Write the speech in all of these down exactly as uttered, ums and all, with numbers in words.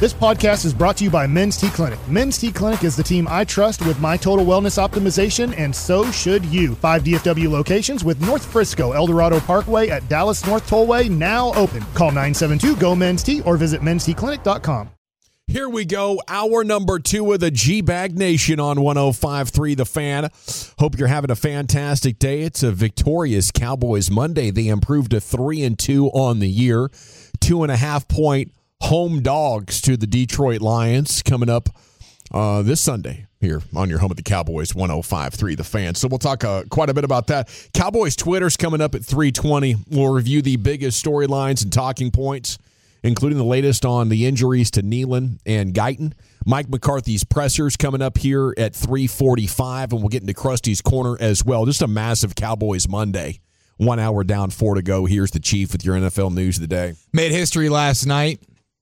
This podcast is brought to you by Men's T Clinic. Men's T Clinic is the team I trust with my total wellness optimization, and so should you. Five D F W locations with North Frisco, El Dorado Parkway at Dallas North Tollway now open. Call nine seven two, G O, Men's T or visit mens t clinic dot com. Here we go, hour number two of the G-Bag Nation on one oh five point three The Fan. Hope you're having a fantastic day. It's a victorious Cowboys Monday. They improved to three and two on the year. Two and a half point home dogs to the Detroit Lions coming up uh, this Sunday here on your home of the Cowboys, one oh five point three The Fan. So we'll talk uh, quite a bit about that. Cowboys Twitter's coming up at three twenty. We'll review the biggest storylines and talking points, including the latest on the injuries to Nealon and Guyton. Mike McCarthy's pressers coming up here at three forty-five, and we'll get into Krusty's Corner as well. Just a massive Cowboys Monday. One hour down, four to go. Here's the Chief with your N F L news of the day. Made history last night.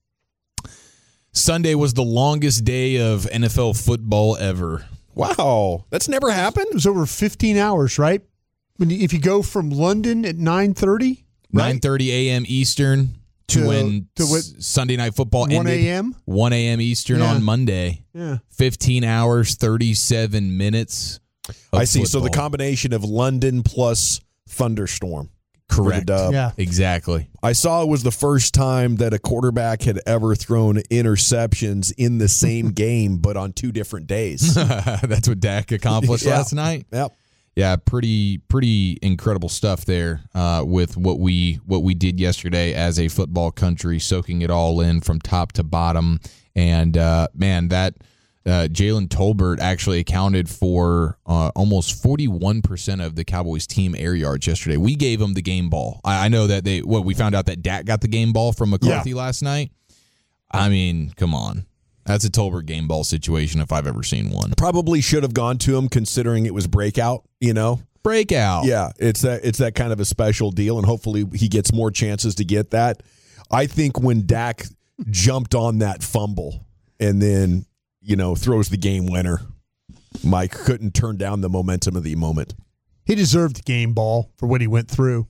Sunday was the longest day of N F L football ever. Wow. That's never happened? It was over fifteen hours, right? When you, if you go from London at nine thirty? Right? nine thirty a.m. Eastern to, to when to what, Sunday Night Football ended. one a.m.? one a.m. Eastern yeah. on Monday. Yeah. fifteen hours, thirty-seven minutes I see. football. So the combination of London plus thunderstorm. Correct. Yeah. Exactly. I saw it was the first time that a quarterback had ever thrown interceptions in the same game, but on two different days. That's what Dak accomplished yeah. last night. Yep. Yeah, pretty pretty incredible stuff there uh, with what we what we did yesterday as a football country, soaking it all in from top to bottom. And uh, man, that uh, Jalen Tolbert actually accounted for uh, almost forty-one percent of the Cowboys team air yards yesterday. We gave them the game ball. I, I know that they what we found out that Dak got the game ball from McCarthy yeah. last night. I mean, come on. That's a Tolbert game ball situation if I've ever seen one. Probably should have gone to him considering it was breakout, you know? Breakout. Yeah, it's that it's that kind of a special deal, and hopefully he gets more chances to get that. I think when Dak jumped on that fumble and then, you know, throws the game winner, Mike couldn't turn down the momentum of the moment. He deserved the game ball for what he went through.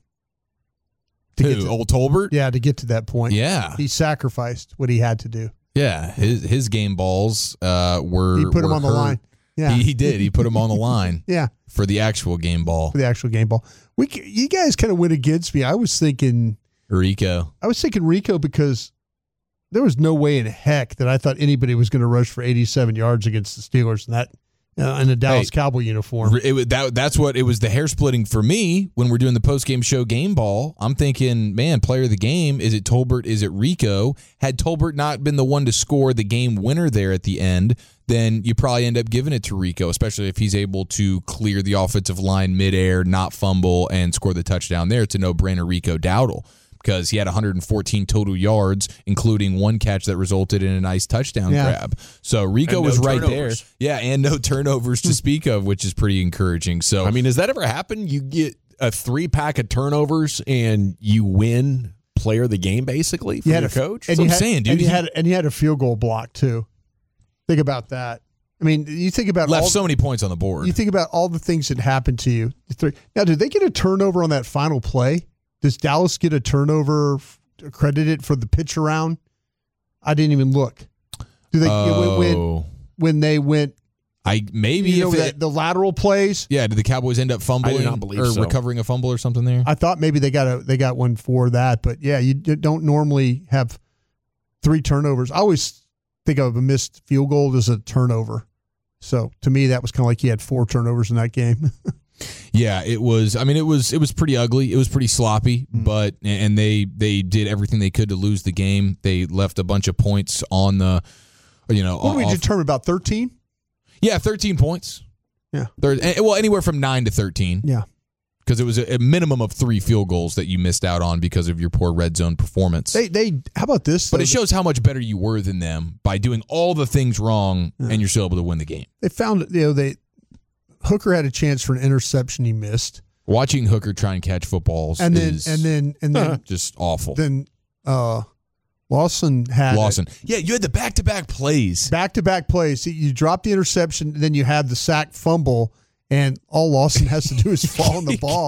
To Who, to, old Tolbert? Yeah, to get to that point. Yeah. He sacrificed what he had to do. Yeah, his his game balls uh, were He put were him on the hurt. line. Yeah, he, he did. He put him on the line. Yeah, for the actual game ball. For the actual game ball. We you guys kind of went against me. I was thinking Rico. I was thinking Rico because there was no way in heck that I thought anybody was going to rush for eighty-seven yards against the Steelers in that uh, in a Dallas hey, Cowboy uniform. It, that that's what it was. The hair splitting for me when we're doing the post game show game ball. I'm thinking, man, player of the game. Is it Tolbert? Is it Rico? Had Tolbert not been the one to score the game winner there at the end, then you probably end up giving it to Rico, especially if he's able to clear the offensive line midair, not fumble, and score the touchdown there. It's a no-brainer Rico Dowdle because he had one hundred fourteen total yards, including one catch that resulted in a nice touchdown yeah. grab. So Rico no was right turnovers. there. Yeah, and no turnovers to speak of, which is pretty encouraging. So I mean, has that ever happened? You get a three-pack of turnovers and you win player of the game, basically, for you your a, coach? And That's what I'm had, saying, dude. And you, He, had, and you had a field goal block, too. Think about that. I mean, you think about left all, so many points on the board. You think about all the things that happened to you. Now, did they get a turnover on that final play? Does Dallas get a turnover credited for the pitch around? I didn't even look. Do they oh. when when they went? I maybe you if know, it, that, the lateral plays. Yeah, did the Cowboys end up fumbling I do not believe or so. recovering a fumble or something there? I thought maybe they got a they got one for that, but yeah, you don't normally have three turnovers. I always think of a missed field goal as a turnover. So to me, that was kind of like he had four turnovers in that game. Yeah, it was. I mean, it was it was pretty ugly. It was pretty sloppy, mm. but and they they did everything they could to lose the game. They left a bunch of points on the, you know. What did we off, determine about thirteen? Yeah, thirteen points. Yeah. There, well, anywhere from nine to thirteen. Yeah. Because it was a, a minimum of three field goals that you missed out on because of your poor red zone performance. They they how about this? But though? it shows how much better you were than them by doing all the things wrong, yeah. and you're still able to win the game. They found you know they Hooker had a chance for an interception he missed. Watching Hooker try and catch footballs and then is and then and then just awful. Then uh, Lawson had Lawson. Yeah, you had the back to back plays. Back to back plays. You dropped the interception, and then you had the sack fumble, and all Lawson has to do is fall on the ball.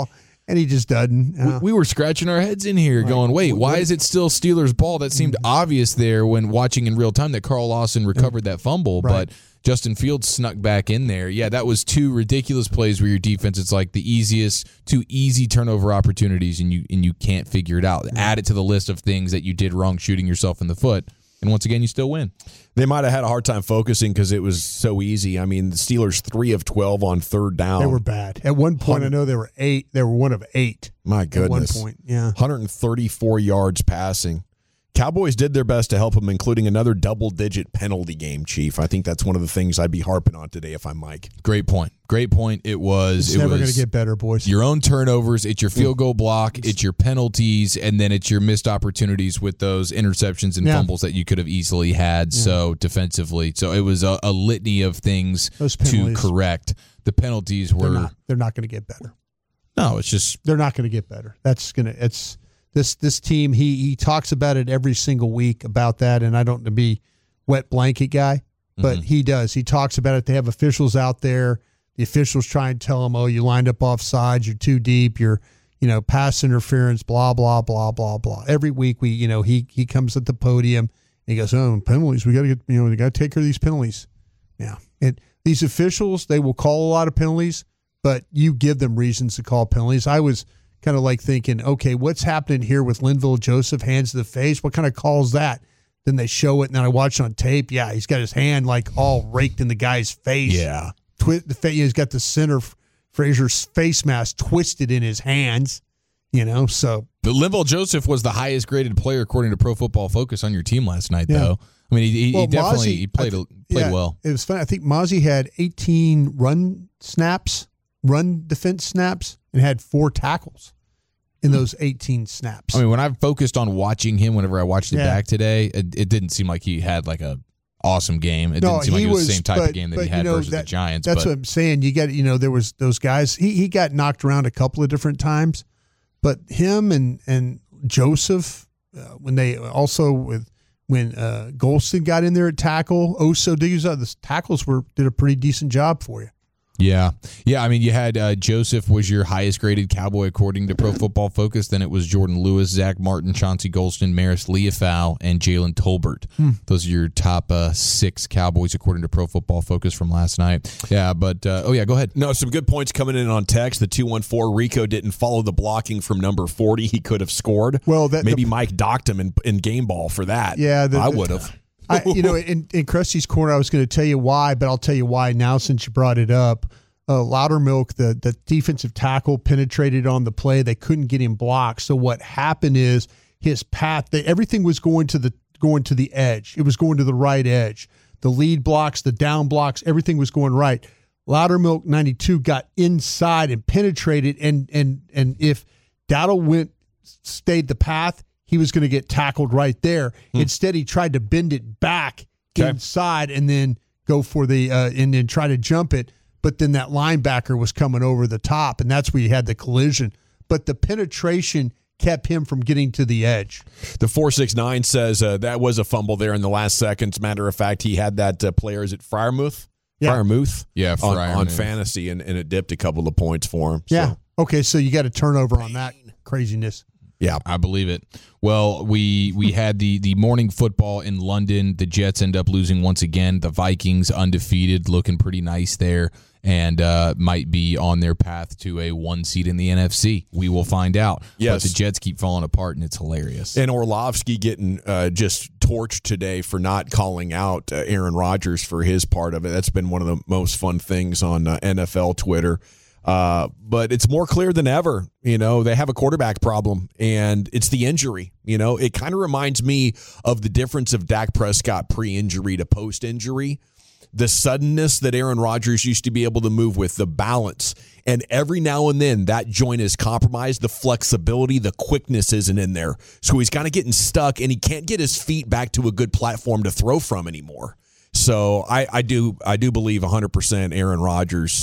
and he just doesn't. Uh, we, we were scratching our heads in here, right. going, "Wait, why what? is it still Steelers' ball?" That seemed Mm-hmm. obvious there when watching in real time that Carl Lawson recovered that fumble, Right. but Justin Fields snuck back in there. Yeah, that was two ridiculous plays where your defense, it's like the easiest, two easy turnover opportunities, and you and you can't figure it out. Add it to the list of things that you did wrong, shooting yourself in the foot, and once again, you still win. They might have had a hard time focusing because it was so easy. I mean, the Steelers three of twelve on third down. They were bad. At one point, I know they were eight. They were one of eight. My goodness. At one point, yeah. one hundred thirty-four yards passing. Cowboys did their best to help him, including another double-digit penalty game, Chief. I think that's one of the things I'd be harping on today if I'm Mike. Great point. Great point. It was. It's it never was going to get better, boys. Your own turnovers, it's your field goal block, it's your penalties, and then it's your missed opportunities with those interceptions and Yeah. fumbles that you could have easily had. Yeah. So defensively, so it was a, a litany of things Those to penalties. correct. The penalties were They're not. They're not going to get better. no. It's just They're not going to get better. That's going to. It's this this team. He he talks about it every single week about that, and I don't want to be wet blanket guy, but Mhm. he does. He talks about it. They have officials out there. The officials try and tell him, "Oh, you lined up offsides. You're too deep. You're, you know, pass interference. Blah blah blah blah blah." Every week we, you know, he he comes at the podium and he goes, "Oh, penalties. We got to get, you know, we got to take care of these penalties." Yeah, it these officials, they will call a lot of penalties, but you give them reasons to call penalties. I was kind of like thinking, okay, what's happening here with Linval Joseph, hands to the face? What kind of call's that? Then they show it, and then I watch it on tape. Yeah, he's got his hand like all raked in the guy's face. Yeah. Twi- the fa- he's got the center Frazier's face mask twisted in his hands, you know, so. but Linval Joseph was the highest graded player according to Pro Football Focus on your team last night, Yeah. though. I mean, he, he, Well, he definitely Mozzie, he played I a, th- played yeah, well. It was fun. I think Mozzie had eighteen run snaps, run defense snaps, and had four tackles in those eighteen snaps. I mean, when I focused on watching him, whenever I watched it Yeah. back today, it, it didn't seem like he had like a awesome game. It No, didn't seem like he it was, was- the same type but- of game that but, he you had know, versus that- the Giants. That's but what I'm saying. You got, you know, there was those guys. He he got knocked around a couple of different times, but him and and Joseph, uh, when they also with when uh, Golston got in there at tackle, Oso Diggs, uh, the tackles were did a pretty decent job for you. yeah, yeah. I mean, you had uh, Joseph was your highest graded Cowboy according to Pro Football Focus. Then it was Jordan Lewis, Zach Martin, Chauncey Golston, Maris Leofau, and Jalen Tolbert. Hmm. Those are your top uh, six Cowboys according to Pro Football Focus from last night. Yeah, but uh, oh yeah, go ahead. No, some good points coming in on text. The two one four, Rico didn't follow the blocking from number forty. He could have scored. Well, that Maybe the, Mike docked him in, in game ball for that. Yeah, the- I the- would have. I, you know, in, in Krusty's corner, I was going to tell you why, but I'll tell you why now since you brought it up. Uh, Loudermilk, the the defensive tackle, penetrated on the play. They couldn't get him blocked. So what happened is his path. They, everything was going to the going to the edge. It was going to the right edge. The lead blocks, the down blocks, everything was going right. Loudermilk ninety-two got inside and penetrated, and and and if Dowdle went stayed the path, he was going to get tackled right there. Hmm. Instead, he tried to bend it back Okay. inside and then go for the uh, and then try to jump it. But then that linebacker was coming over the top, and that's where you had the collision. But the penetration kept him from getting to the edge. The four six nine says uh, that was a fumble there in the last seconds. Matter of fact, he had that uh, player, is it Fryermuth? Yeah. Fryermuth? Yeah, on, Fryermuth. on fantasy, and, and it dipped a couple of points for him. Yeah. So, Okay, so you got a turnover on that craziness. yeah. I believe it. Well, we we had the the morning football in London. The Jets end up losing once again. The Vikings undefeated, looking pretty nice there, and uh, might be on their path to a one seed in the N F C. We will find out. Yes. But the Jets keep falling apart, and it's hilarious. And Orlovsky getting uh, just torched today for not calling out uh, Aaron Rodgers for his part of it. That's been one of the most fun things on uh, N F L Twitter. Uh, but it's more clear than ever. You know, they have a quarterback problem, and it's the injury. You know, it kind of reminds me of the difference of Dak Prescott pre-injury to post-injury. The suddenness that Aaron Rodgers used to be able to move with, the balance, and every now and then that joint is compromised. The flexibility, the quickness isn't in there. So he's kind of getting stuck, and he can't get his feet back to a good platform to throw from anymore. So I, I do I do believe one hundred percent Aaron Rodgers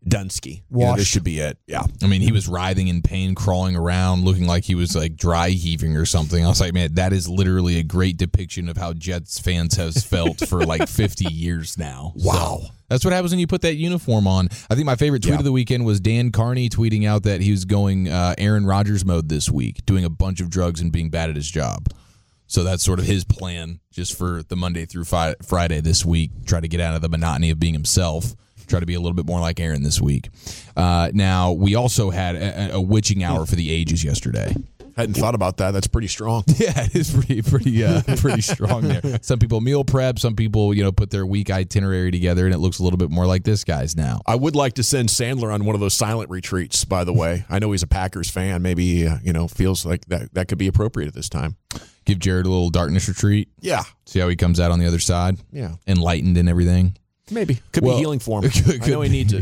Dunsky. You know, this should be it. Yeah. I mean, he was writhing in pain, crawling around, looking like he was like dry heaving or something. I was like, man, that is literally a great depiction of how Jets fans have felt for like fifty years now. Wow. So that's what happens when you put that uniform on. I think my favorite tweet yeah. of the weekend was Dan Carney tweeting out that he was going uh, Aaron Rodgers mode this week, doing a bunch of drugs and being bad at his job. So that's sort of his plan just for the Monday through fi- Friday this week. Try to get out of the monotony of being himself. Try to be a little bit more like Aaron this week. Uh, now, we also had a, a witching hour for the ages yesterday. Hadn't thought about that. That's pretty strong. Yeah, it is pretty pretty uh, pretty strong there. Some people meal prep. Some people, you know, put their week itinerary together, and it looks a little bit more like this guy's now. I would like to send Sandler on one of those silent retreats, by the way. I know he's a Packers fan. Maybe he, uh, you know, feels like that, that could be appropriate at this time. Give Jared a little darkness retreat. Yeah. See how he comes out on the other side. Yeah. Enlightened and everything. Maybe. Could well, be healing for him. Could, I know he needs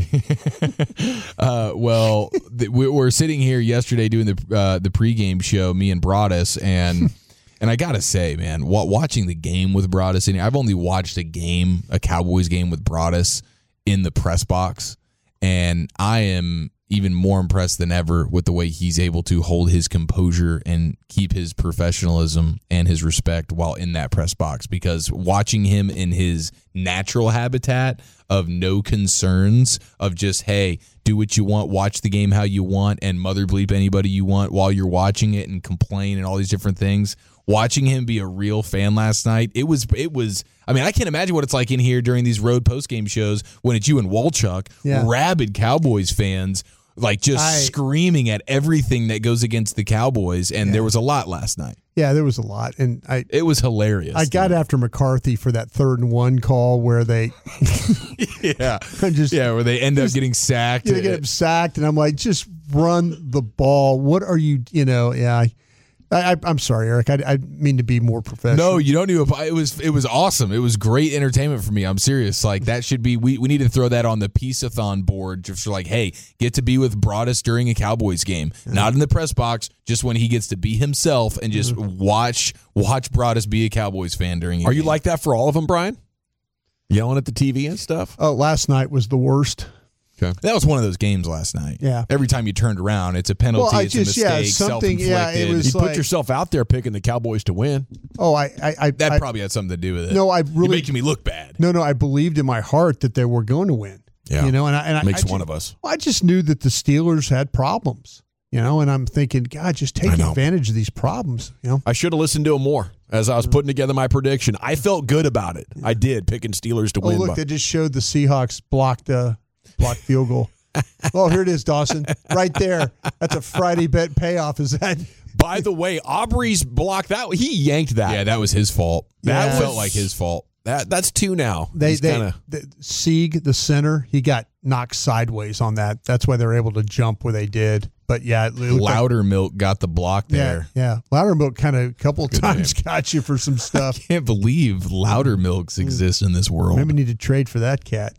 it. uh, well, th- we were sitting here yesterday doing the uh, the pregame show, me and Broadus, and and I gotta say, man, w- watching the game with Broadus, and I've only watched a game, a Cowboys game with Broadus in the press box, and I am even more impressed than ever with the way he's able to hold his composure and keep his professionalism and his respect while in that press box, because watching him in his natural habitat of no concerns, of just, hey, do what you want, watch the game how you want, and mother bleep anybody you want while you're watching it and complain and all these different things. Watching him be a real fan last night, it was, it was, I mean, I can't imagine what it's like in here during these road postgame shows when it's you and Walchuk, yeah. rabid Cowboys fans, like just I, screaming at everything that goes against the Cowboys, and yeah. there was a lot last night. Yeah, there was a lot, and I it was hilarious. I got after McCarthy for that third and one call where they, yeah, just yeah, where they end just, up getting sacked. Yeah, they get sacked, and I'm like, just run the ball. What are you, you know? Yeah. I, I, I'm sorry, Eric. I, I mean to be more professional. No, you don't need to. It was it was awesome. It was great entertainment for me. I'm serious. Like, that should be. We, we need to throw that on the Peace-a-thon board. Just for like, hey, get to be with Broadus during a Cowboys game, yeah. not in the press box. Just when he gets to be himself and just mm-hmm. watch watch Broadus be a Cowboys fan during. A Are game. you like that for all of them, Brian? Yelling at the T V and stuff. Oh, last night was the worst. Okay. That was one of those games last night. Yeah. Every time you turned around, it's a penalty, well, it's just, a mistake, yeah, something, self-inflicted. Yeah, it was you like, put yourself out there picking the Cowboys to win. Oh, I, I, I that I, probably had something to do with it. No, I really You're making me look bad. No, no, I believed in my heart that they were going to win. Yeah, you know, and I, and makes I, I one just, of us. I just knew that the Steelers had problems. You know, and I'm thinking, God, just take advantage of these problems. You know, I should have listened to him more as I was putting together my prediction. I felt good about it. I did, picking Steelers to oh, win. Look, but. they just showed the Seahawks blocked uh, blocked field goal. Oh, here it is, Dawson, right there. That's a Friday bet payoff. Is that? By the way, Aubrey's blocked that. He yanked that. Yeah, that was his fault. That yeah. was, felt like his fault. That that's two now. They He's they kinda... the, Sieg, the center, he got knocked sideways on that. That's why they were able to jump where they did. But yeah, it Loudermilk like, got the block there. Yeah, yeah. Loudermilk kind of a couple of times name. got you for some stuff. I can't believe Loudermilks exist in this world. Maybe we need to trade for that cat.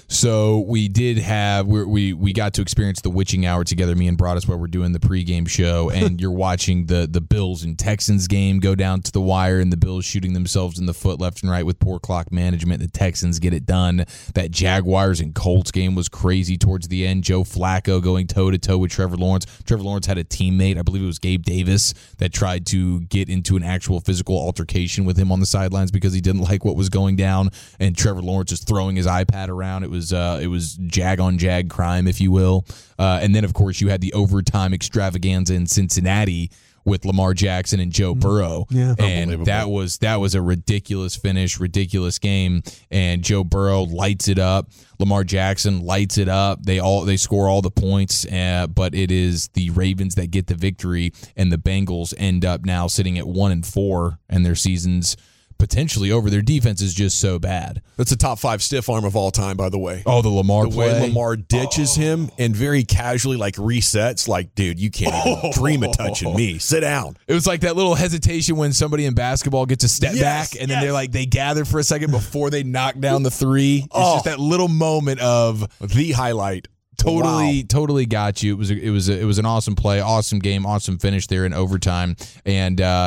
So we did have we we we got to experience the witching hour together, me and Broadus, while we're doing the pregame show, and you're watching the the Bills and Texans game go down to the wire, and the Bills shooting themselves in the foot left and right with poor clock management. The Texans get it done. That Jaguars and Colts game was crazy towards the end. Joe Flacco going toe to toe with Trevor Lawrence. Trevor Lawrence had a teammate, I believe it was Gabe Davis, that tried to get into an actual physical altercation with him on the sidelines because he didn't like what was going down, and Trevor Lawrence is throwing his iPad around. It was uh, it was jag on jag crime, if you will. Uh, and then, of course, you had the overtime extravaganza in Cincinnati with Lamar Jackson and Joe Burrow. Yeah. And that was that was a ridiculous finish, ridiculous game. And Joe Burrow lights it up. Lamar Jackson lights it up. They all they score all the points, uh, but it is the Ravens that get the victory, and the Bengals end up now sitting at one and four, and their season's potentially over. Their defense is just so bad. That's a top five stiff arm of all time, by the way. Oh, the Lamar the play. way Lamar ditches oh. him and very casually like resets. Like, dude, you can't even oh. dream of touching me. Sit down. It was like that little hesitation when somebody in basketball gets a step yes, back and yes. then they're like they gather for a second before they knock down the three. It's oh. just that little moment of the highlight. Totally, wow. totally got you. It was a, it was a, it was an awesome play, awesome game, awesome finish there in overtime, and. uh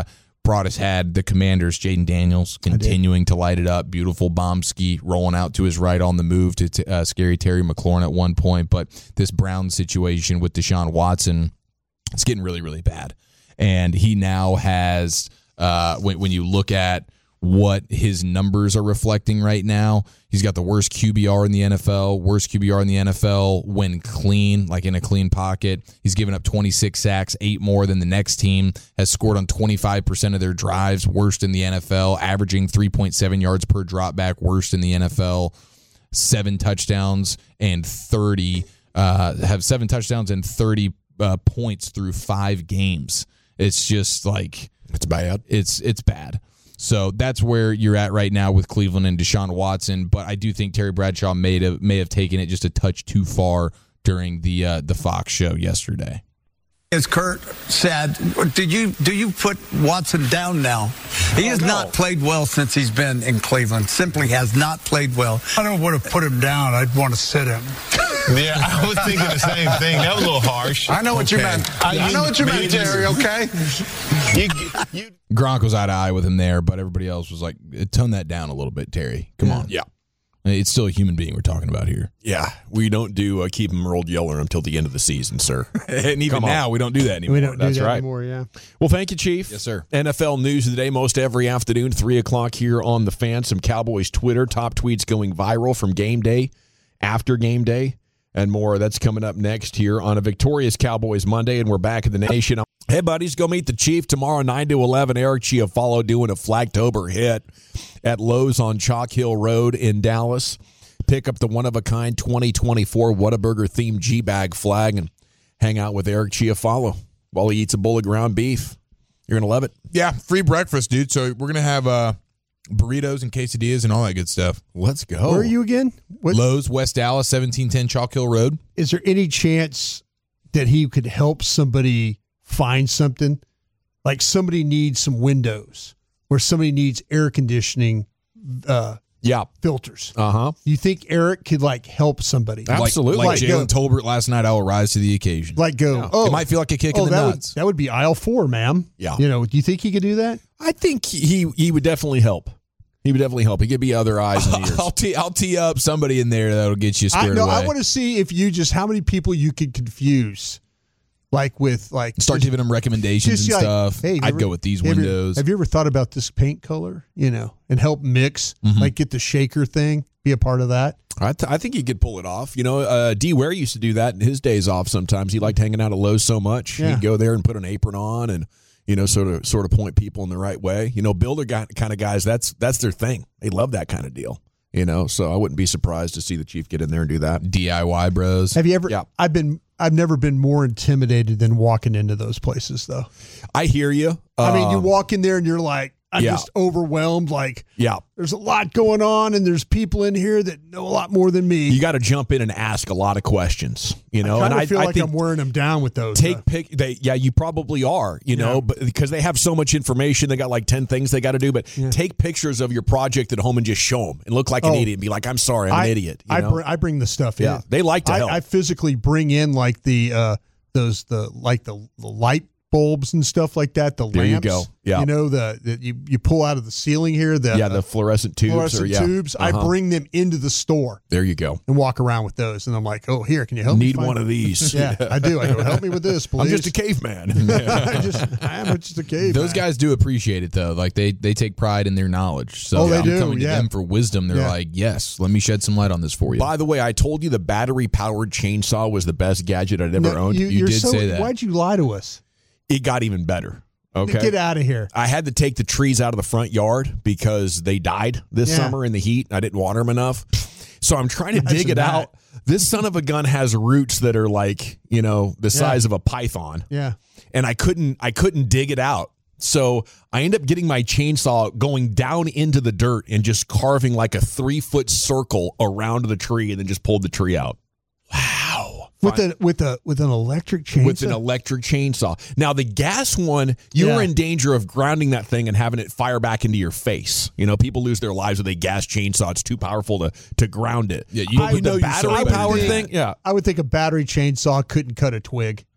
Broadus had the Commanders, Jaden Daniels, continuing to light it up. Beautiful Bombski rolling out to his right on the move to t- uh, scary Terry McLaurin at one point. But this Brown situation with Deshaun Watson, it's getting really, really bad. And he now has, uh, when, when you look at what his numbers are reflecting right now, he's got the worst Q B R in the N F L, worst Q B R in the N F L when clean, like in a clean pocket. He's given up twenty-six sacks, eight more than the next team, has scored on twenty-five percent of their drives, worst in the N F L, averaging three point seven yards per dropback, worst in the N F L, seven touchdowns and thirty, uh, have seven touchdowns and thirty uh, points through five games. It's just like, it's bad. It's, it's bad. So that's where you're at right now with Cleveland and Deshaun Watson. But I do think Terry Bradshaw may have, may have taken it just a touch too far during the uh, the Fox show yesterday. As Kurt said, did you do you put Watson down now? He has no. not played well since he's been in Cleveland. Simply has not played well. I don't want to put him down. I'd want to sit him. Yeah, I was thinking the same thing. That was a little harsh. I know what okay. you meant. I, I know what you meant, Terry, okay? you, you, Gronk was eye to eye with him there, but everybody else was like, tone that down a little bit, Terry. Come yeah. on. Yeah. It's still a human being we're talking about here. Yeah, we don't do uh, keep him rolled yeller until the end of the season, sir. And even now, we don't do that anymore. We don't do That's that right. anymore, yeah. Well, thank you, Chief. Yes, sir. N F L news of the day most every afternoon, three o'clock here on The Fan. Some Cowboys Twitter, top tweets going viral from game day, after game day, and more. That's coming up next here on a victorious Cowboys Monday, and we're back in the nation. Hey, buddies, go meet the Chief tomorrow, nine to eleven. Eric Chiafalo doing a Flagtober hit at Lowe's on Chalk Hill Road in Dallas. Pick up the one-of-a-kind twenty twenty-four Whataburger-themed G-Bag flag and hang out with Eric Chiafalo while he eats a bowl of ground beef. You're going to love it. Yeah, free breakfast, dude. So we're going to have uh, burritos and quesadillas and all that good stuff. Let's go. Where are you again? What, Lowe's, West Dallas, seventeen ten Chalk Hill Road. is there any chance that he could help somebody find something? Like somebody needs some windows or somebody needs air conditioning uh Yeah. filters. Uh-huh. You think Eric could like help somebody? Absolutely. Like, like Like, Jalen go- Tolbert last night, I will rise to the occasion. Like go, oh, It might feel like a kick oh, in the that nuts. Would, that would be aisle four, ma'am. Yeah. You know, do you think he could do that? I think he he would definitely help. He would definitely help. He could be other eyes and ears. I'll tee, I'll tee up somebody in there that'll get you I squared know. away. I want to see if you just how many people you could confuse, like with like Start just, giving them recommendations just and like, stuff. hey, I'd ever- go with these have you- windows. have you ever thought about this paint color? You know, and help mix, Mm-hmm. like get the shaker thing, be a part of that. I, th- I think he could pull it off. You know, uh, D. Ware used to do that in his days off sometimes. He liked hanging out at Lowe's so much. Yeah. He'd go there and put an apron on and, you know, sort of sort of point people in the right way. You know, builder guy, kind of guys, that's that's their thing. They love that kind of deal. You know, so I wouldn't be surprised to see the Chief get in there and do that. D I Y bros. Have you ever? Yeah. I've been. I've never been more intimidated than walking into those places, though. I hear you. I mean, you Um, walk in there and you're like, I'm yeah. just overwhelmed. Like, Yeah. there's a lot going on, and there's people in here that know a lot more than me. You got to jump in and ask a lot of questions, you know. I and kind I, of feel I like think I'm wearing them down with those. take uh, pic. They yeah, you probably are, you know, Yeah. but because they have so much information, they got like ten things they got to do. But take pictures of your project at home and just show them and look like an Oh. idiot and be like, "I'm sorry, I'm I, an idiot." You I, know? br- I bring the stuff Yeah, in. they like to I, help. I physically bring in like the uh, those the like the, the light bulbs and stuff like that. The There you lamps. go. Yeah. You know the, the you you pull out of the ceiling here. The yeah, the fluorescent tubes. fluorescent or, yeah. tubes. I Uh-huh. bring them into the store There you go. and walk around with those. And I'm like, oh, here, can you help me? Need find one of these. Yeah, I do. I go, help me with this, please. I'm just a caveman. I just, I'm just a cave. Those guys do appreciate it though. Like they they take pride in their knowledge. So Oh, they I'm do, coming to yeah. them for wisdom. They're Yeah. like, yes, let me shed some light on this for you. By the way, I told you the battery-powered chainsaw was the best gadget I'd ever No, owned. you you're did so, say that. Why'd you lie to us? It got even better. Okay. Get out of here. I had to take the trees out of the front yard because they died this Yeah. summer in the heat. I didn't water them enough. So I'm trying to dig Imagine it that. out. This son of a gun has roots that are like, you know, the size of a python. Yeah. And I couldn't I couldn't dig it out. So I end up getting my chainsaw going down into the dirt and just carving like a three foot circle around the tree and then just pulled the tree out. Wow. With a with a with an electric chainsaw. With an electric chainsaw. Now, the gas one, you Yeah. were in danger of grounding that thing and having it fire back into your face. You know, people lose their lives with a gas chainsaw. It's too powerful to to ground it. Yeah, you But you with know the yourself battery better powered than thing, that. yeah. I would think a battery chainsaw couldn't cut a twig.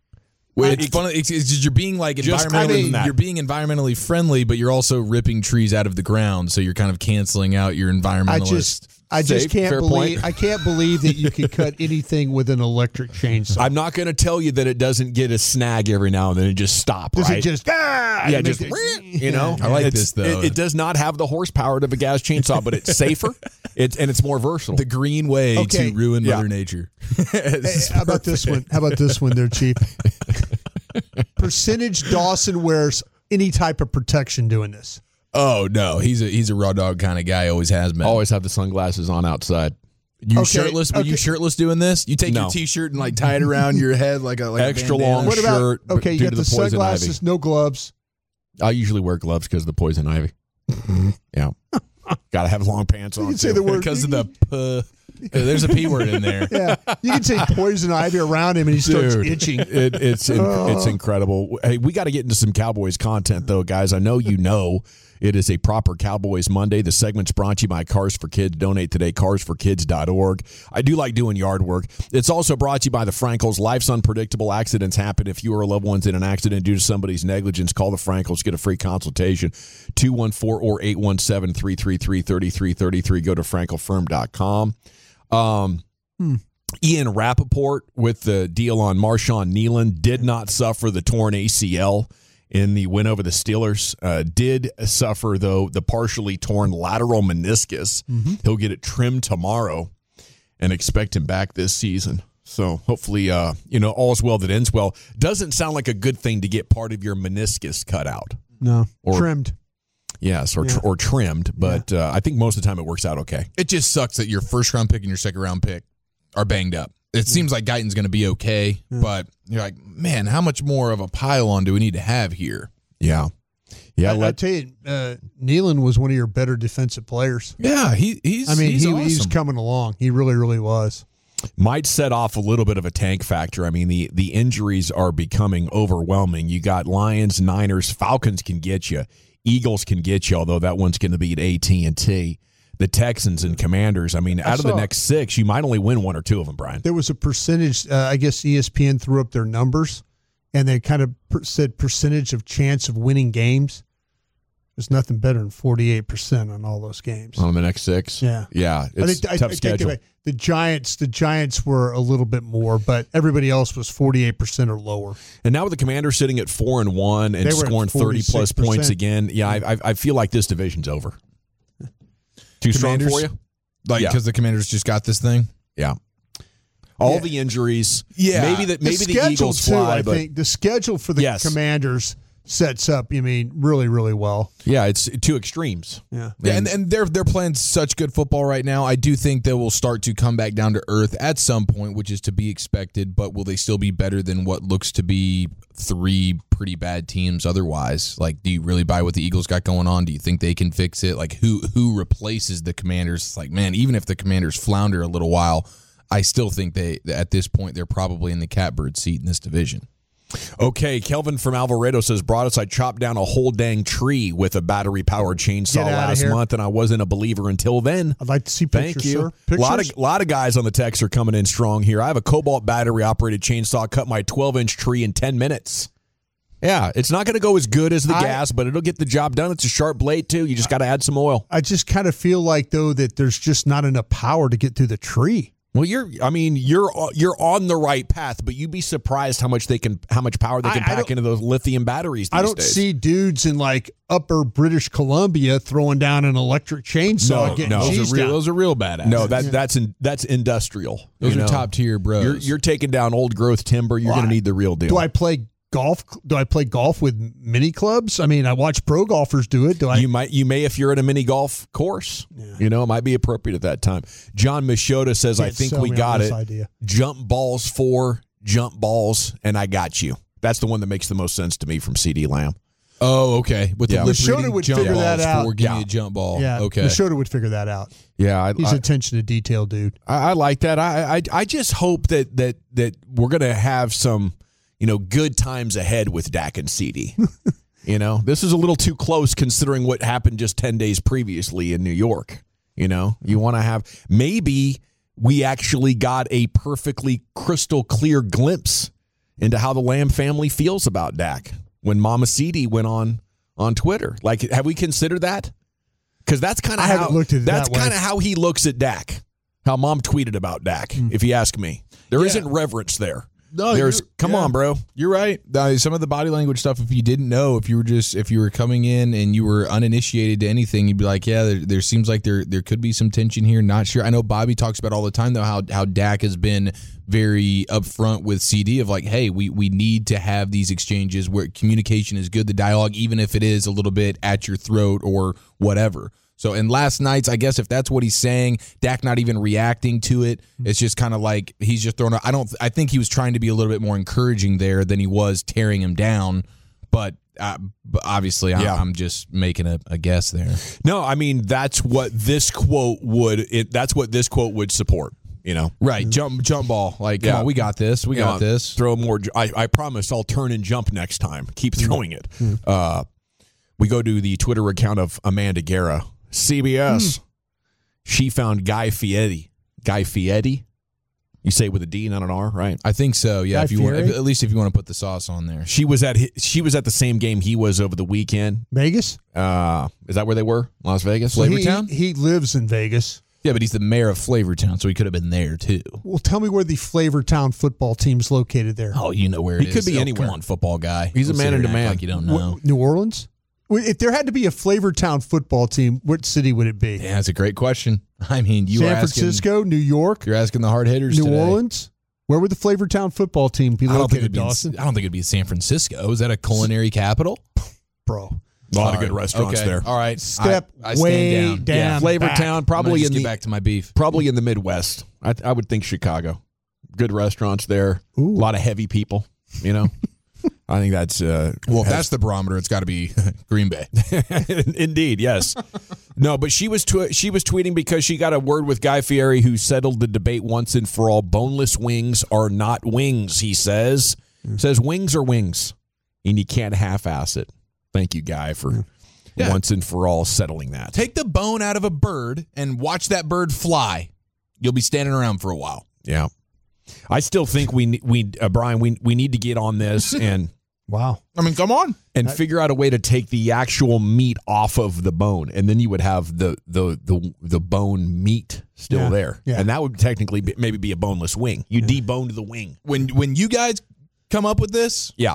Well, it's funny. It's, it's just you're being like Just environmentally. other than that. You're being environmentally friendly, but you're also ripping trees out of the ground. So you're kind of canceling out your environmentalist. I just, I just Safe, can't fair believe, point. I can't believe that you can cut anything with an electric chainsaw. I'm not going to tell you that it doesn't get a snag every now and then and just stop, Does right? it just, ah, yeah, and just, make it- you know. I like It's- this, though. It, it does not have the horsepower of a gas chainsaw, but it's safer, it's, and it's more versatile. the green way Okay. to ruin Yeah. Mother Nature. Hey, how about this one? How about this one there, Chief? Percentage Dawson wears any type of protection doing this. Oh no, he's a he's a raw dog kind of guy. Always has been. Always have the sunglasses on outside. You Okay, shirtless? Were you okay. shirtless doing this? You take No. your t-shirt and like tie it around your head like a like a Extra bandana? long What about, shirt, but okay, you due got to the, the poison sunglasses, no gloves. I usually wear gloves because of the poison ivy. Yeah. Got to have long pants on. You can say too. the word. because of the p. There's a p word in there. Yeah, you can say poison ivy around him and he starts Dude, itching. It, it's in, it's incredible. Hey, we got to get into some Cowboys content, though, guys. I know you know it is a proper Cowboys Monday. The segment's brought to you by Cars for Kids. Donate today, cars for kids dot org. I do like doing yard work. It's also brought to you by the Frankels. Life's unpredictable. Accidents happen. If you or a loved one's in an accident due to somebody's negligence, call the Frankels. Get a free consultation. two one four or eight one seven, three three three, three three three three. Go to frankel firm dot com. Um, Hmm. Ian Rappaport with the deal on Marshawn Nealon did not suffer the torn A C L in the win over the Steelers. Uh, did suffer, though, the partially torn lateral meniscus. Mm-hmm. He'll get it trimmed tomorrow and expect him back this season. So hopefully, uh, you know, all's well that ends well. Doesn't sound like a good thing to get part of your meniscus cut out. No, Or- trimmed. Yes, or, Yeah. or trimmed. But uh, I think most of the time it works out okay. It just sucks that your first round pick and your second round pick are banged up. It seems like Guyton's going to be okay, but you're like, man, how much more of a pile on do we need to have here? Yeah. Yeah, I, I let, tell you, uh, Nealon was one of your better defensive players. Yeah, he he's. I mean, he's he, awesome. he's coming along. He really, really was. might set off a little bit of a tank factor. I mean, the, the injuries are becoming overwhelming. You got Lions, Niners, Falcons can get you. Eagles can get you, although that one's going to be at A T and T. The Texans and Commanders, I mean, I out of the saw- next six, you might only win one or two of them, Brian. There was a percentage. Uh, I guess E S P N threw up their numbers, and they kind of per- said percentage of chance of winning games. There's nothing better than forty-eight percent on all those games. On the next six? Yeah. Yeah, I it's think- I- tough I take it schedule. back. The Giants, the Giants were a little bit more, but everybody else was forty-eight percent or lower. And now with the Commanders sitting at four and one and They were at scoring thirty plus forty-six percent. points again, yeah, I, I, I feel like this division's over. Too strong Commanders? for you? Like Yeah. because the Commanders just got this thing. Yeah. All Yeah. the injuries. Yeah. Maybe that maybe the the, schedule Eagles too. fly, I but think the schedule for the Yes. Commanders sets up. You mean really, really well. yeah, it's two extremes. Yeah. Yeah, and, and they're they're playing such good football right now. I do think they will start to come back down to earth at some point, which is to be expected. But will they still be better than what looks to be three pretty bad teams otherwise? Like, do you really buy what the Eagles got going on? Do you think they can fix it? Like, who who replaces the Commanders? It's like, man, even if the Commanders flounder a little while, I still think they at this point they're probably in the catbird seat in this division. Okay, Kelvin from Alvarado says, Broadus, I chopped down a whole dang tree with a battery-powered chainsaw Get outta last here. month, and I wasn't a believer until then. I'd like to see Thank pictures, you. sir. A Pictures? lot of lot of guys on the text are coming in strong here. I have a Cobalt battery-operated chainsaw, cut my twelve-inch tree in ten minutes. Yeah, it's not going to go as good as the I- gas, but it'll get the job done. It's a sharp blade, too. You just got to add some oil. I just kind of feel like, though, that there's just not enough power to get through the tree. Well, you're, I mean, you're you're on the right path, but you'd be surprised how much they can, how much power they I- can I pack don't- into those lithium batteries these I don't days. see dudes in like upper British Columbia throwing down an electric chainsaw No, and getting no. Those cheese are real. down. Those are real badass. No, that that's in, that's industrial. those you are know? top tier bros. You're you're taking down old growth timber. You're Well, going to I- need the real deal. Do I play golf? Do I play golf with mini clubs? I mean, I watch pro golfers do it. Do I? you might you may if you're at a mini golf course. You know, it might be appropriate at that time. John Machota says, "I Can't think sell we me on got this it. idea. Jump balls for jump balls, and I got you." That's the one that makes the most sense to me from C D Lamb. oh, okay. With Yeah. the lip Machota reading would jump figure that balls out. for give me Yeah. a jump ball. yeah, Okay. Machota would figure that out. Yeah, I, He's I, attention to detail, dude. I, I like that. I, I I just hope that that that we're gonna have some, you know, good times ahead with Dak and C D. You know, this is a little too close considering what happened just ten days previously in New York. You know, you want to have maybe we actually got a perfectly crystal clear glimpse into how the Lamb family feels about Dak when Mama Cede went on on Twitter. Like, have we considered that? Because that's kind of I how haven't looked at it that's that way. kind of how he looks at Dak. How Mom tweeted about Dak. Mm. If you ask me, there Yeah. isn't reverence there. No, There's come yeah. on, bro. You're right. Uh, some of the body language stuff, if you didn't know, if you were just if you were coming in and you were uninitiated to anything, you'd be like, yeah, there, there seems like there there could be some tension here. Not sure. I know Bobby talks about all the time though how how Dak has been very upfront with C D of like, hey, we we need to have these exchanges where communication is good, the dialogue, even if it is a little bit at your throat or whatever. So, and last night's, I guess if that's what he's saying, Dak not even reacting to it, it's just kind of like he's just throwing. I don't. I think he was trying to be a little bit more encouraging there than he was tearing him down. But, uh, but obviously, I'm, Yeah. I'm just making a, a guess there. No, I mean that's what this quote would. It, that's what this quote would support. You know, Right? Jump, jump ball. Like, Yeah. come on, we got this. We You got know, this. Throw more. I, I promise I'll turn and jump next time. Keep throwing it. Uh, we go to the Twitter account of Amanda Guerra. C B S. Mm. She found Guy Fieri. Guy Fieri? You say it with a D, not an R, right? I think so. Yeah. Guy if you want, Fieri? if, at least if you want to put the sauce on there. She was at his, she was at the same game he was over the weekend. Vegas? Uh, is that where they were? Las Vegas? Well, he, Flavortown? he lives in Vegas. Yeah, but he's the mayor of Flavortown, so he could have been there too. Well, tell me where the Flavortown football team's located there. Oh, you know where it He is. could be Oh, anywhere. Come on, football guy. He's a Don't man sit in here and act demand. Like you don't know. Wh- New Orleans? Well, if there had to be a Flavortown football team, what city would it be? Yeah, that's a great question. I mean, you San were asking, Francisco, New York, You're asking the hard hitters. New today. Orleans? Where would the Flavortown football team be I don't think located, it'd be. In, Dawson? I don't think it'd be San Francisco. Is that a culinary capital? Bro. A lot All of good right. restaurants Okay. there. All right, Step I, I stand way down. down. Yeah. Flavortown, I'm probably gonna in just the get back to my beef. probably in the Midwest. I, I would think Chicago. Good restaurants there. Ooh. A lot of heavy people. You know, I think that's uh, Well, if has- that's the barometer, it's got to be Green Bay. Indeed, yes. No, but she was tw- she was tweeting because she got a word with Guy Fieri, who settled the debate once and for all. Boneless wings are not wings, he says. Says wings are wings, and you can't half-ass it. Thank you, Guy, for Yeah. once and for all settling that. Take the bone out of a bird and watch that bird fly. You'll be standing around for a while. Yeah, I still think we we uh, Brian we we need to get on this and. Wow. I mean, come on. And figure out a way to take the actual meat off of the bone, and then you would have the the the, the bone meat still Yeah, there, yeah. and that would technically be, maybe be a boneless wing. You deboned the wing. When when you guys come up with this, Yeah.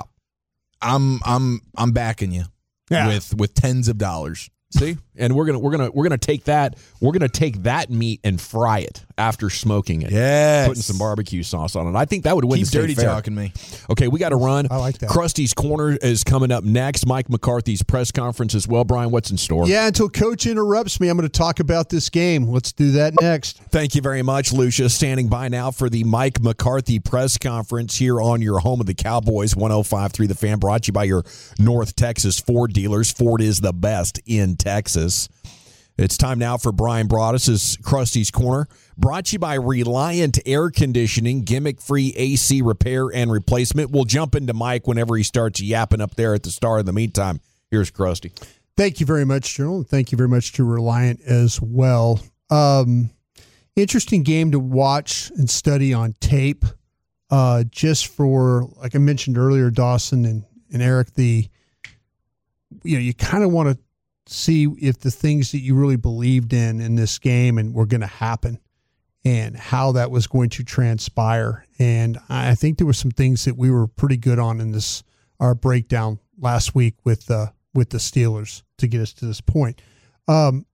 I'm I'm I'm backing you Yeah. with with tens of dollars. See, and we're gonna we're gonna we're gonna take that we're gonna take that meat and fry it after smoking it. Yes. Putting some barbecue sauce on it. I think that would win. Keep the state dirty fair. talking me. Okay, we got to run. I like that. Krusty's Corner is coming up next. Mike McCarthy's press conference as well. Brian, what's in store? Yeah, until Coach interrupts me, I'm going to talk about this game. Let's do that next. Thank you very much, Lucia. Standing by now for the Mike McCarthy press conference here on your home of the Cowboys, one oh five point three The Fan, brought to you by your North Texas Ford dealers. Ford is the best in Texas. It's time now for Brian Broaddus' Krusty's Corner, brought to you by Reliant Air Conditioning, gimmick-free A C repair and replacement. We'll jump into Mike whenever he starts yapping up there at the start. In the meantime, here's Krusty. Thank you very much, General, and thank you very much to Reliant as well. Um, interesting game to watch and study on tape. Uh, just for, like I mentioned earlier, Dawson and, and Eric, the you know, you kind of want to see if the things that you really believed in in this game and were going to happen and how that was going to transpire. And I think there were some things that we were pretty good on in this, our breakdown last week with, uh, with the Steelers to get us to this point. Um,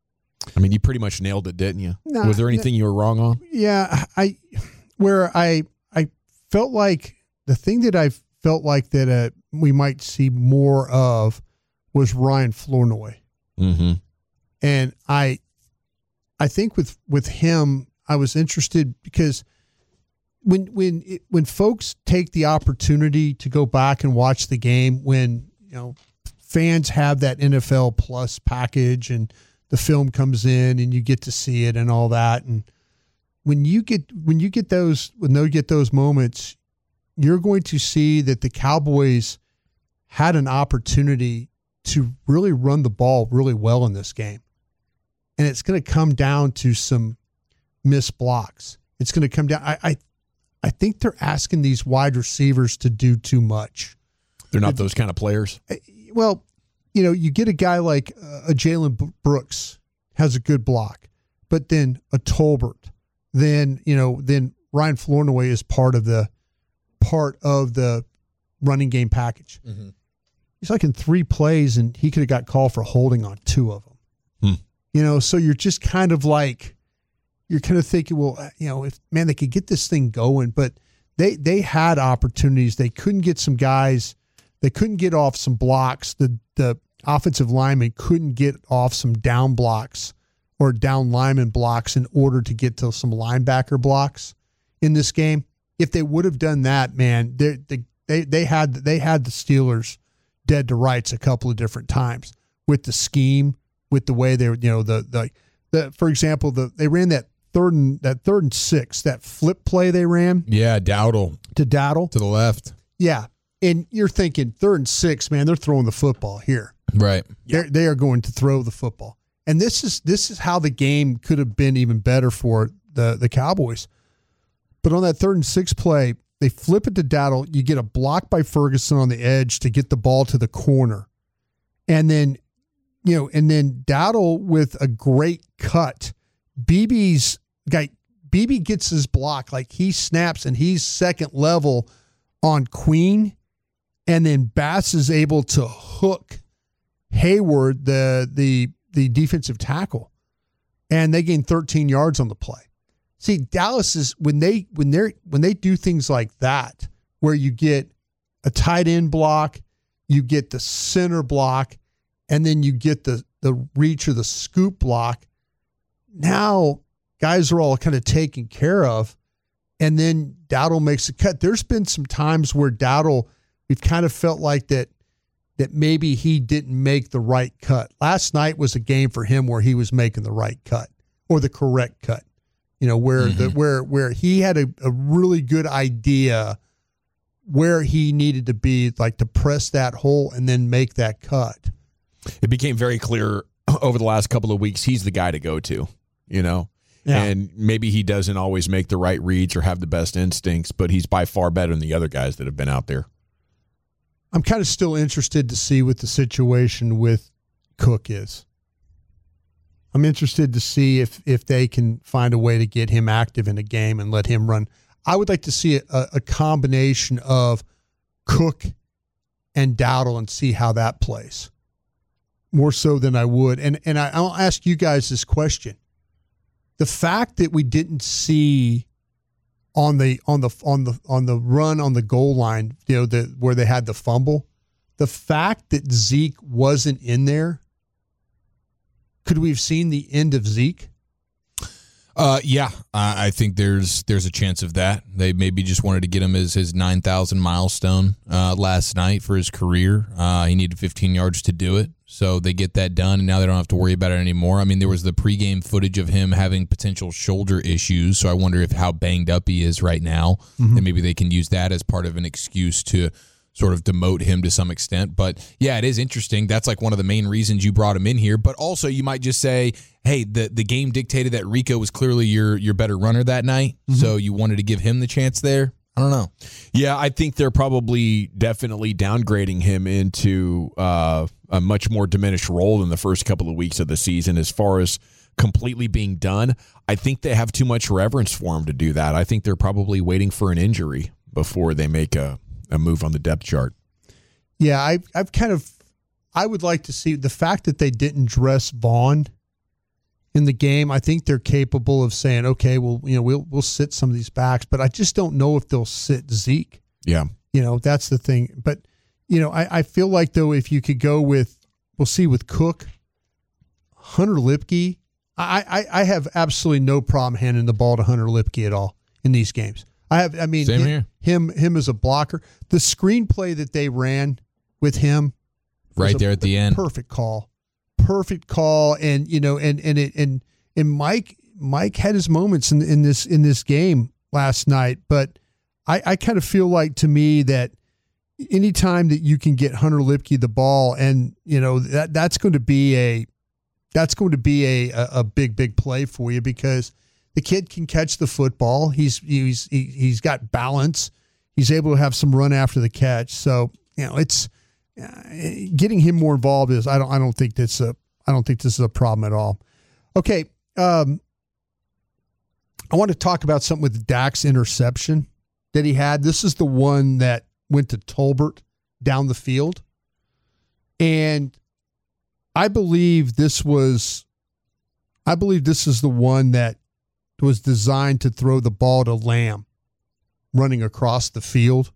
I mean, you pretty much nailed it, didn't you? Nah, Was there anything you were wrong on? Yeah, I where I I felt like the thing that I felt like that uh, we might see more of was Ryan Flournoy, Mm-hmm. and I I think with with him I was interested because when when it, when folks take the opportunity to go back and watch the game, when you know fans have that N F L Plus package and the film comes in and you get to see it and all that, and when you get when you get those when you get those moments, you're going to see that the Cowboys had an opportunity to really run the ball really well in this game, and it's going to come down to some missed blocks. It's going to come down. I, I I think they're asking these wide receivers to do too much. They're not those kind of players. Well, you know, you get a guy like uh, a Jalen Brooks has a good block, but then a Tolbert, then you know, then Ryan Flournoy is part of the part of the running game package. Mm-hmm. He's like in three plays, and he could have got called for holding on two of them. Hmm. You know, so you're just kind of like, you're kind of thinking, well, you know, if man, they could get this thing going, but they they had opportunities. They couldn't get some guys. They couldn't get off some blocks. The the offensive linemen couldn't get off some down blocks or down lineman blocks in order to get to some linebacker blocks in this game. If they would have done that, man, they they they had they had the Steelers dead to rights a couple of different times with the scheme, with the way they were, you know, the the, the for example, the they ran that third and that third and six, that flip play they ran. Yeah, Dowdle to Dowdle to the left. Yeah. And you're thinking third and six, man, they're throwing the football here. Right. They're, they are going to throw the football. And this is this is how the game could have been even better for the, the Cowboys. But on that third and six play, they flip it to Dowdle. You get a block by Ferguson on the edge to get the ball to the corner. And then, you know, and then Dowdle with a great cut. B B's guy, B B gets his block, like he snaps and he's second level on Queen. And then Bass is able to hook Hayward, the the the defensive tackle, and they gain thirteen yards on the play. See, Dallas is when they when they when they do things like that, where you get a tight end block, you get the center block, and then you get the the reach or the scoop block. Now guys are all kind of taken care of, and then Dowdle makes a cut. There's been some times where Dowdle, we've kind of felt like that that maybe he didn't make the right cut. Last night was a game for him where he was making the right cut or the correct cut. You know, where mm-hmm. the where where he had a, a really good idea where he needed to be, like to press that hole and then make that cut. It became very clear over the last couple of weeks he's the guy to go to, you know. Yeah. And maybe he doesn't always make the right reads or have the best instincts, but he's by far better than the other guys that have been out there. I'm kind of still interested to see what the situation with Cook is. I'm interested to see if if they can find a way to get him active in a game and let him run. I would like to see a, a combination of Cook and Dowdle and see how that plays, more so than I would. And and I, I'll ask you guys this question: the fact that we didn't see on the on the on the on the run on the goal line, you know, the where they had the fumble, the fact that Zeke wasn't in there. Could we have seen the end of Zeke? Uh, yeah, I think there's there's a chance of that. They maybe just wanted to get him as his nine thousand milestone uh, last night for his career. Uh, he needed fifteen yards to do it, so they get that done, and now they don't have to worry about it anymore. I mean, there was the pregame footage of him having potential shoulder issues, so I wonder if how banged up he is right now, mm-hmm. and maybe they can use that as part of an excuse to sort of demote him to some extent. But yeah, it is interesting. That's like one of the main reasons you brought him in here. But also you might just say, hey, the, the game dictated that Rico was clearly your your better runner that night. Mm-hmm. So you wanted to give him the chance there. I don't know. Yeah, I think they're probably definitely downgrading him into uh, a much more diminished role than the first couple of weeks of the season as far as completely being done. I think they have too much reverence for him to do that. I think they're probably waiting for an injury before they make a a move on the depth chart. Yeah, I, I've kind of, I would like to see the fact that they didn't dress Vaughn in the game. I think they're capable of saying, okay, well, you know, we'll we'll sit some of these backs, but I just don't know if they'll sit Zeke. Yeah, you know, that's the thing. But you know, I, I feel like though, if you could go with, we'll see with Cook, Hunter Lipke. I, I I have absolutely no problem handing the ball to Hunter Lipke at all in these games. I have, I mean, Same him, here. him him as a blocker. The screenplay that they ran with him, right there at the end, perfect call, perfect call, and you know, and and it and and Mike Mike had his moments in in this in this game last night, but I I kind of feel like to me that anytime that you can get Hunter Lipke the ball, and you know that that's going to be a that's going to be a a, a big big play for you because The kid can catch the football. He's he's he, he's got balance. He's able to have some run after the catch. So you know, it's uh, getting him more involved is I don't I don't think that's a I don't think this is a problem at all. Okay, um, I want to talk about something with Dak's interception that he had. This is the one that went to Tolbert down the field, and I believe this was I believe this is the one that was designed to throw the ball to Lamb running across the field.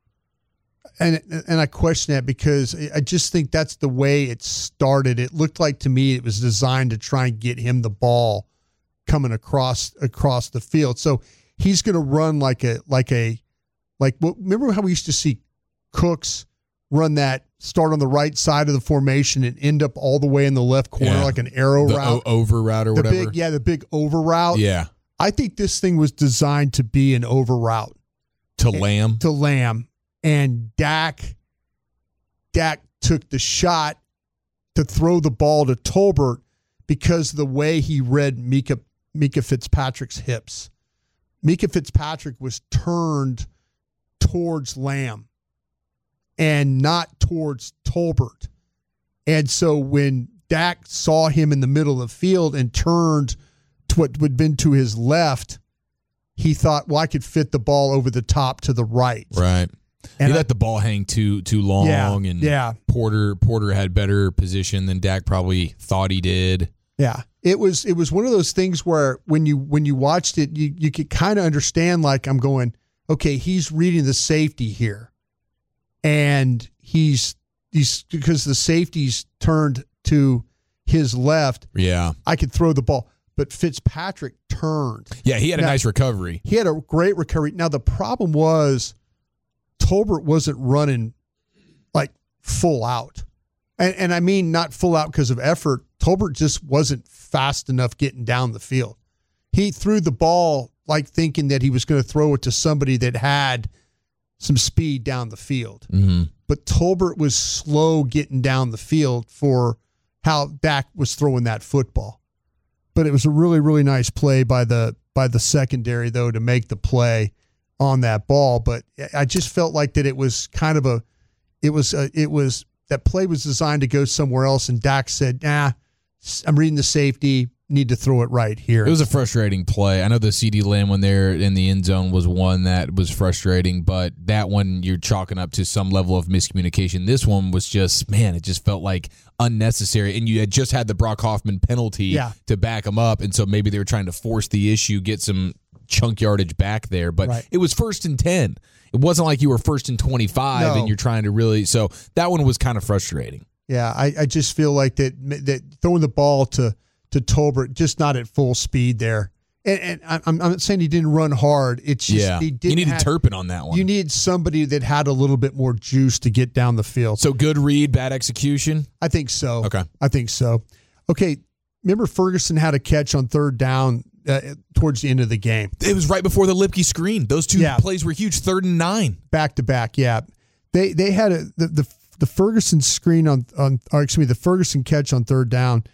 And and I question that because I just think that's the way it started. It looked like to me it was designed to try and get him the ball coming across across the field. So he's going to run like a like a like remember how we used to see Cooks run that start on the right side of the formation and end up all the way in the left corner yeah. like an arrow the route, o- over route or the whatever. Big, yeah, the big over route. Yeah. I think this thing was designed to be an over route. To Lamb? To Lamb. And Dak, Dak took the shot to throw the ball to Tolbert because of the way he read Mika, Mika Fitzpatrick's hips. Mika Fitzpatrick was turned towards Lamb and not towards Tolbert. And so when Dak saw him in the middle of the field and turned to what would have been to his left, he thought, well, I could fit the ball over the top to the right. Right. And he I, let the ball hang too too long, yeah, and yeah. Porter Porter had better position than Dak probably thought he did. Yeah, it was it was one of those things where when you when you watched it, you you could kind of understand. Like I'm going, okay, he's reading the safety here, and he's he's because the safety's turned to his left. Yeah, I could throw the ball. But Fitzpatrick turned. Yeah, he had now, a nice recovery. He had a great recovery. Now, the problem was Tolbert wasn't running like full out. And, and I mean not full out because of effort. Tolbert just wasn't fast enough getting down the field. He threw the ball like thinking that he was going to throw it to somebody that had some speed down the field. Mm-hmm. But Tolbert was slow getting down the field for how Dak was throwing that football. But it was a really, really nice play by the by the secondary, though, to make the play on that ball. But I just felt like that it was kind of a, it was a, it was that play was designed to go somewhere else, and Dak said, "Nah, I'm reading the safety, need to throw it right here." It was a frustrating play. I know the CeeDee Lamb one there in the end zone was one that was frustrating, but that one you're chalking up to some level of miscommunication. This one was just, man, it just felt like unnecessary, and you had just had the Brock Hoffman penalty yeah. to back him up, and so maybe they were trying to force the issue, get some chunk yardage back there, but right. It was first and ten. It wasn't like you were first and twenty-five, no. and you're trying to really, so that one was kind of frustrating. Yeah, I, I just feel like that that throwing the ball to to Tolbert, just not at full speed there. And, and I'm, I'm not saying he didn't run hard. It's just yeah. he didn't You needed have, Turpin on that one. You needed somebody that had a little bit more juice to get down the field. So good read, bad execution? I think so. Okay. I think so. Okay, remember Ferguson had a catch on third down uh, towards the end of the game. It was right before the Lipke screen. Those two yeah. plays were huge, third and nine. Back to back, yeah. They they had a the the, the Ferguson screen on, on or excuse me, the Ferguson catch on third down.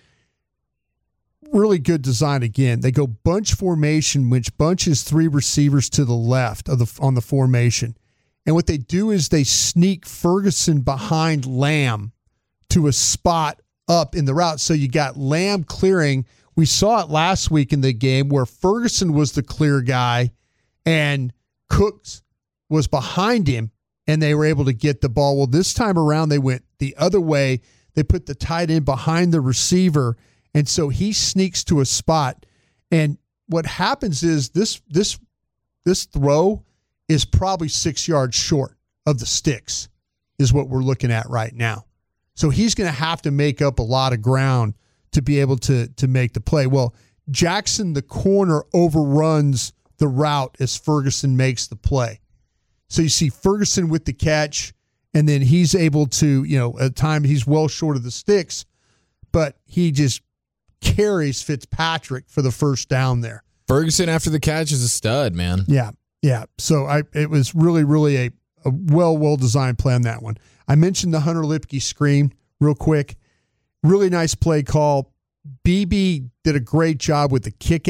Really good design again. They go bunch formation, which bunches three receivers to the left of the on the formation. And what they do is they sneak Ferguson behind Lamb to a spot up in the route. So you got Lamb clearing. We saw it last week in the game where Ferguson was the clear guy and Cooks was behind him, and they were able to get the ball. Well, this time around they went the other way. They put the tight end behind the receiver, and so he sneaks to a spot. And what happens is this this this throw is probably six yards short of the sticks, is what we're looking at right now. So he's going to have to make up a lot of ground to be able to to make the play. Well, Jackson, the corner, overruns the route as Ferguson makes the play. So you see Ferguson with the catch, and then he's able to, you know, at times he's well short of the sticks, but he just carries Fitzpatrick for the first down there. Ferguson after the catch is a stud, man. Yeah, yeah. So I it was really, really a, a well, well-designed play on that one. I mentioned the Hunter Lipke screen real quick. Really nice play call. B B did a great job with the kick out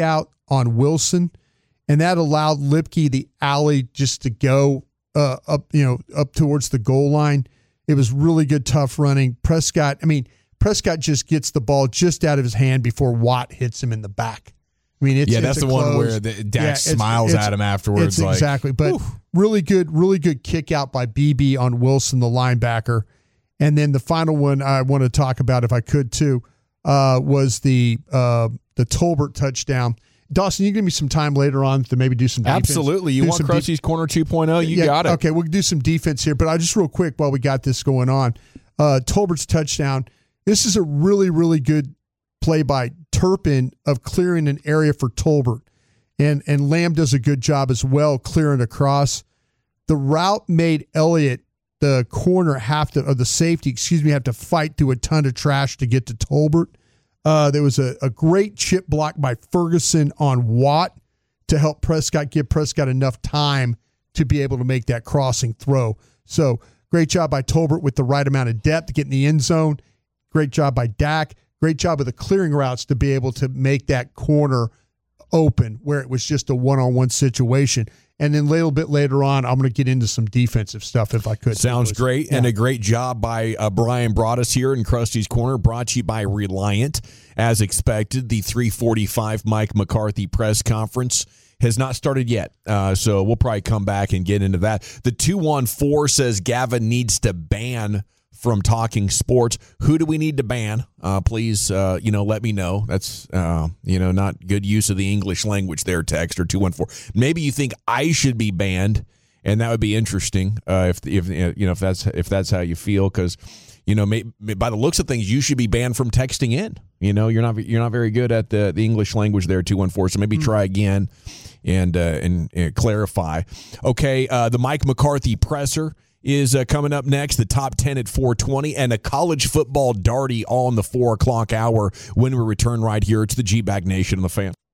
on Wilson, and that allowed Lipke the alley just to go uh, up, you know, up towards the goal line. It was really good, tough running. Prescott, I mean, Prescott just gets the ball just out of his hand before Watt hits him in the back. I mean, it's yeah, that's it's the close. one where the, Dak yeah, it's, smiles it's, at him afterwards. It's like, exactly, but whew. really good, really good kick out by B B on Wilson, the linebacker. And then the final one I want to talk about, if I could too, uh, was the uh, the Tolbert touchdown. Dawson, you give me some time later on to maybe do some defense. Absolutely. You do want Krusty's def- Corner two point oh? You yeah, got it. Okay, we'll do some defense here, but I just real quick while we got this going on. Uh, Tolbert's touchdown. This is a really, really good play by Turpin of clearing an area for Tolbert. And and Lamb does a good job as well clearing across. The route made Elliott, the corner, have to, or the safety, excuse me, have to fight through a ton of trash to get to Tolbert. Uh, there was a, a great chip block by Ferguson on Watt to help Prescott, give Prescott enough time to be able to make that crossing throw. So great job by Tolbert with the right amount of depth to get in the end zone. Great job by Dak. Great job of the clearing routes to be able to make that corner open where it was just a one-on-one situation. And then a little bit later on, I'm going to get into some defensive stuff if I could. Sounds great. Yeah. And a great job by uh, Brian Broaddus here in Krusty's Corner, brought to you by Reliant. As expected, the three forty-five Mike McCarthy press conference has not started yet, uh, so we'll probably come back and get into that. The two one four says Gavin needs to ban from talking sports. Who do we need to ban? Uh, please, uh, you know, let me know. That's, uh, you know, not good use of the English language there, text or two one four. Maybe you think I should be banned, and that would be interesting uh, if, if you know, if that's if that's how you feel, because, you know, may, by the looks of things, you should be banned from texting in. You know, you're not you're not very good at the, the English language there, two one four, so maybe mm-hmm. try again and, uh, and, and clarify. Okay, uh, the Mike McCarthy presser is uh, coming up next, the top ten at four twenty, and a college football darty all in the four o'clock hour when we return right here. It's the G-Bag Nation on the Fan.